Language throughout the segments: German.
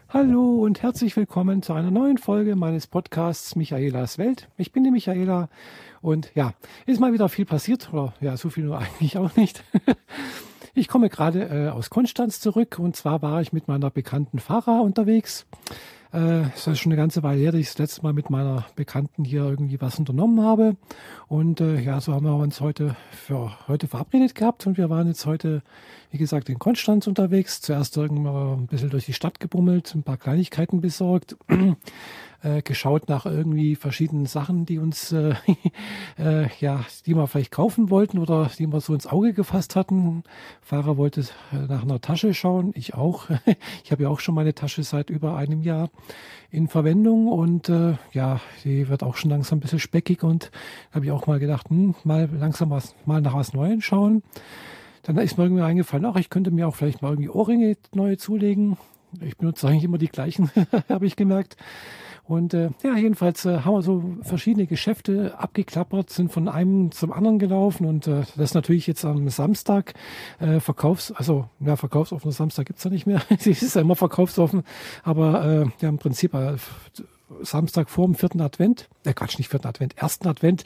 Hallo und herzlich willkommen zu einer neuen Folge meines Podcasts Michaelas Welt. Ich bin die Michaela und ja, ist mal wieder viel passiert, oder ja, so viel nur eigentlich auch nicht. Ich komme gerade aus Konstanz zurück und zwar war ich mit meiner bekannten Fahrer unterwegs. Es ist schon eine ganze Weile her, dass ich das letzte Mal mit meiner Bekannten hier irgendwie was unternommen habe. Und ja, so haben wir uns für heute verabredet gehabt und wir waren jetzt heute, wie gesagt, in Konstanz unterwegs. Zuerst irgendwann ein bisschen durch die Stadt gebummelt, ein paar Kleinigkeiten besorgt, geschaut nach irgendwie verschiedenen Sachen, die uns, ja, die wir vielleicht kaufen wollten oder die wir so ins Auge gefasst hatten. Fahrer wollte nach einer Tasche schauen, ich auch. Ich habe ja auch schon meine Tasche seit über einem Jahr in Verwendung und ja, die wird auch schon langsam ein bisschen speckig und habe ich auch mal gedacht, mal langsam mal nach was Neuem schauen. Dann ist mir irgendwie eingefallen, ach, ich könnte mir auch vielleicht mal irgendwie Ohrringe neue zulegen. Ich benutze eigentlich immer die gleichen, habe ich gemerkt. Und ja, jedenfalls haben wir so verschiedene Geschäfte abgeklappert, sind von einem zum anderen gelaufen und das ist natürlich jetzt am Samstag verkaufsoffener Samstag gibt's ja nicht mehr. Sie ist ja immer verkaufsoffen, aber ja, im Prinzip Samstag vor dem vierten Advent, nicht vierten Advent, ersten Advent.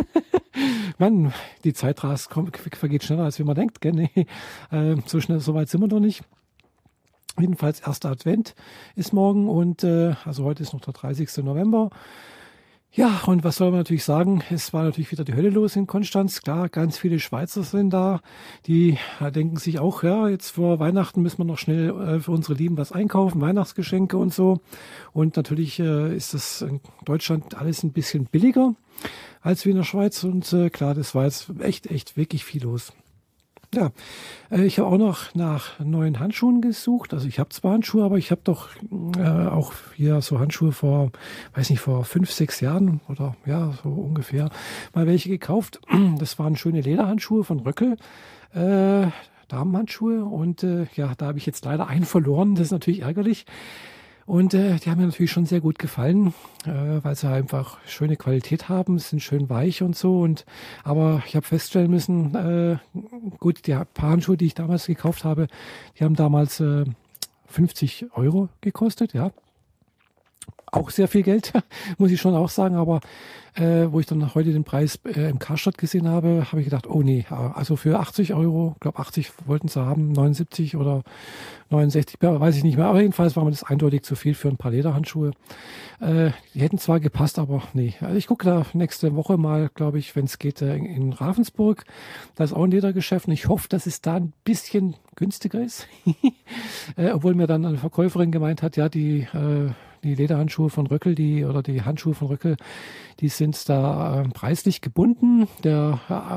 Mann, die Zeit vergeht schneller, als wie man denkt, gell? Nee, so weit sind wir noch nicht. Jedenfalls erster Advent ist morgen und also heute ist noch der 30. November. Ja, und was soll man natürlich sagen? Es war natürlich wieder die Hölle los in Konstanz. Klar, ganz viele Schweizer sind da. Die denken sich auch, ja, jetzt vor Weihnachten müssen wir noch schnell für unsere Lieben was einkaufen, Weihnachtsgeschenke und so. Und natürlich ist das in Deutschland alles ein bisschen billiger als wie in der Schweiz. Und klar, das war jetzt echt wirklich viel los. Ja, ich habe auch noch nach neuen Handschuhen gesucht. Also ich habe zwar Handschuhe, aber ich habe doch auch hier so Handschuhe vor 5, 6 Jahren oder ja, so ungefähr mal welche gekauft. Das waren schöne Lederhandschuhe von Röckel, Damenhandschuhe und ja, da habe ich jetzt leider einen verloren. Das ist natürlich ärgerlich. Und die haben mir natürlich schon sehr gut gefallen, weil sie einfach schöne Qualität haben, sind schön weich und so. Aber ich habe feststellen müssen, gut, die paar Handschuhe, die ich damals gekauft habe, die haben damals 50 € gekostet, ja. Auch sehr viel Geld, muss ich schon auch sagen, aber wo ich dann heute den Preis im Karstadt gesehen habe, habe ich gedacht, oh nee, also für 80 €, ich glaube 80 wollten sie haben, 79 oder 69, weiß ich nicht mehr, aber jedenfalls war mir das eindeutig zu viel für ein paar Lederhandschuhe. Die hätten zwar gepasst, aber nee. Also ich gucke da nächste Woche mal, glaube ich, wenn es geht, in Ravensburg. Da ist auch ein Ledergeschäft und ich hoffe, dass es da ein bisschen günstiger ist. Obwohl mir dann eine Verkäuferin gemeint hat, ja, die Lederhandschuhe von Röckel, die Handschuhe von Röckel, die sind da preislich gebunden. Der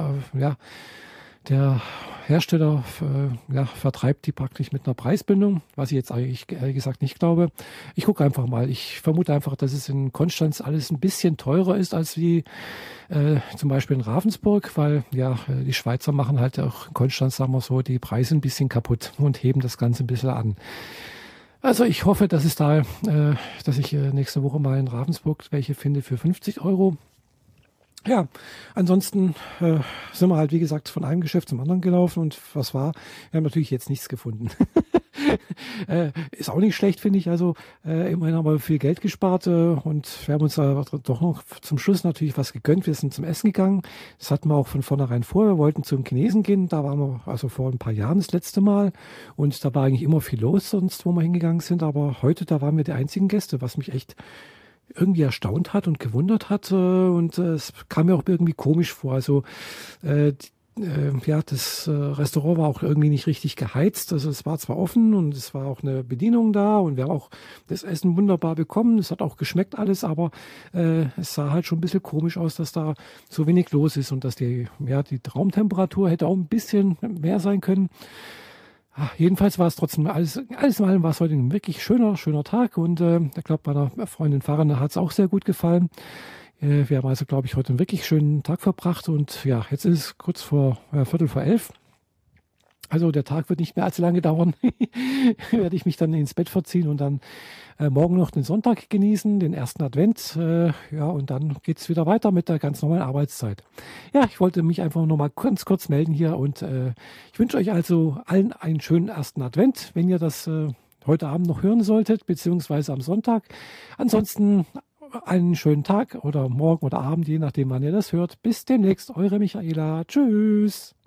Hersteller vertreibt die praktisch mit einer Preisbindung, was ich jetzt eigentlich ehrlich gesagt nicht glaube. Ich gucke einfach mal. Ich vermute einfach, dass es in Konstanz alles ein bisschen teurer ist als wie zum Beispiel in Ravensburg, weil ja die Schweizer machen halt auch in Konstanz, sagen wir so, die Preise ein bisschen kaputt und heben das Ganze ein bisschen an. Also ich hoffe, dass ich nächste Woche mal in Ravensburg welche finde für 50 €. Ja, ansonsten sind wir halt, wie gesagt, von einem Geschäft zum anderen gelaufen und was war? Wir haben natürlich jetzt nichts gefunden. Ist auch nicht schlecht, finde ich. Also immerhin haben wir viel Geld gespart und wir haben uns doch noch zum Schluss natürlich was gegönnt. Wir sind zum Essen gegangen. Das hatten wir auch von vornherein vor. Wir wollten zum Chinesen gehen. Da waren wir also vor ein paar Jahren das letzte Mal. Und da war eigentlich immer viel los sonst, wo wir hingegangen sind. Aber heute, da waren wir die einzigen Gäste, was mich echt irgendwie erstaunt hat und gewundert hat. Und es kam mir auch irgendwie komisch vor. Also ja, das Restaurant war auch irgendwie nicht richtig geheizt. Also es war zwar offen und es war auch eine Bedienung da und wir haben auch das Essen wunderbar bekommen. Es hat auch geschmeckt alles, aber es sah halt schon ein bisschen komisch aus, dass da so wenig los ist und dass die Raumtemperatur hätte auch ein bisschen mehr sein können. Jedenfalls war es trotzdem alles in allem war es heute ein wirklich schöner Tag und ich glaube, meiner Freundin Farin hat es auch sehr gut gefallen. Wir haben also, glaube ich, heute einen wirklich schönen Tag verbracht und ja, jetzt ist es kurz vor 11:15. Also der Tag wird nicht mehr allzu lange dauern. Werde ich mich dann ins Bett verziehen und dann morgen noch den Sonntag genießen, den ersten Advent. Ja, und dann geht's wieder weiter mit der ganz normalen Arbeitszeit. Ja, ich wollte mich einfach noch mal ganz kurz melden hier und ich wünsche euch also allen einen schönen ersten Advent, wenn ihr das heute Abend noch hören solltet, beziehungsweise am Sonntag. Ansonsten einen schönen Tag oder morgen oder Abend, je nachdem, wann ihr das hört. Bis demnächst, eure Michaela. Tschüss.